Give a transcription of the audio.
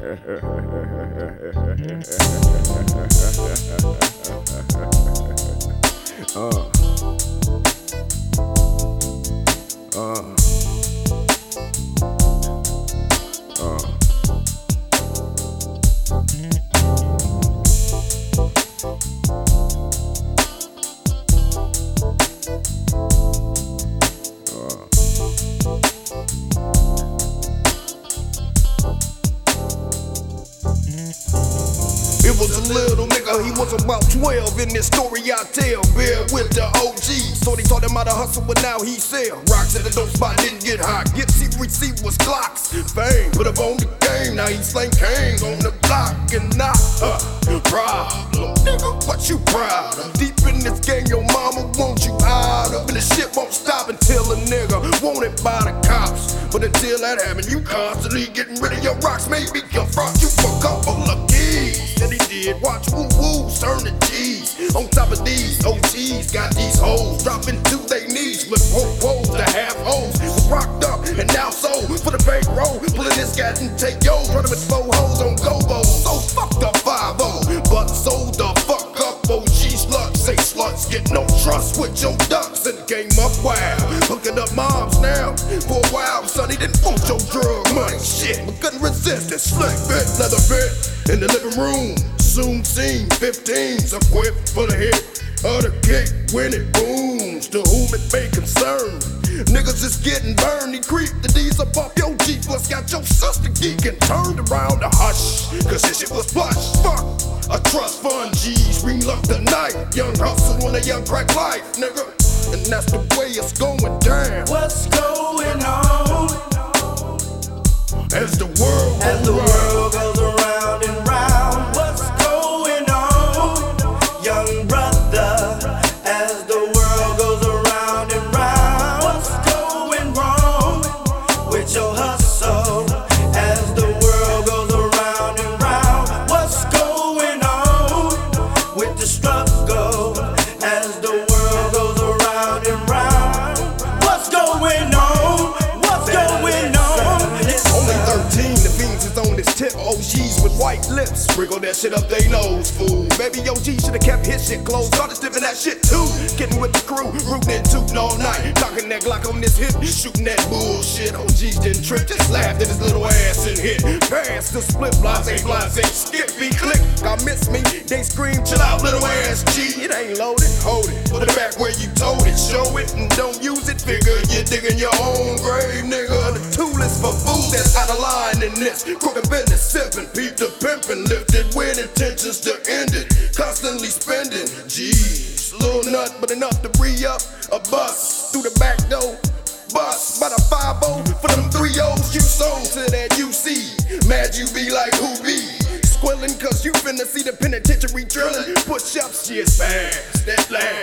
It was a little nigga, he was about 12 in this story I tell. Bear with the OG, so they taught him how to hustle, but now he sell. Rocks at the dope spot, didn't get hot. Get see receipt was Glocks. Fame, put up on the game, now he slang kings on the block and not a problem. Nigga, what you proud of? Deep in this game, your mama want you out of. And the shit won't stop until a nigga wanted by the cops. But until that happens, you constantly getting rid of your rocks. Maybe confront you for a couple of keys. That he did, watch woo-woos turn to G's. On top of these OGs, got these hoes dropping to their knees. With woes to half hoes, was rocked up and now sold for the bankroll. Pulling this cat and take yo, running with 4 hoes on Gobo. So fucked up 5-0, but sold the fuck up. OG sluts, say sluts get no trust with your ducks and came up wild. Hooking up moms now for a while, son, he didn't want your drug money. Shit, but couldn't resist it. Slick fit, leather fit in the living room. Soon seen 15s equipped for the hit of the kick when it booms. To whom it may concern, niggas is getting burned. He creeped the D's up off your G, plus got your sister geeking. Turned around to hush, cause this shit was plush. Fuck a trust fund, G's, green luck the night. Young hustle on a young crack life, nigga. And that's the way it's going down. What's going on? As the world goes around and round. What's going on, young brother? As the world goes around and round. What's going wrong with your hustle? As the world goes around and round. What's going on with the struggle? As the world goes around and round. What's going on? What's going on? Only 13, the fiends is on this tip. OGs with white lips, sprinkle that shit up they nose, fool. Baby OG should've kept his shit closed, started sniffing that shit too. Getting with the crew, rootin' and tootin' all night. Talking that Glock on this hip, shooting that bullshit. OGs didn't trip, just laughed at his little ass and hit. Pass the split, blase, skip me, click. I miss me, they scream, chill out, little ass G. It ain't loaded, hold it, put it back where you told it. Show it and don't use it, figure you're digging your own grave, nigga. The tool is for food that's out of line in this crooked business. Sippin', peep the pimpin', lifted with intentions to end it. Constantly spending, G's, little nut, but enough to re-up a bus through the back door. Bus by the 5-0 for them 3-0s you sold to that UC. Mad you be like who be? Squillin' cause you finna see the penitentiary drillin'. Push up shit fast, that last.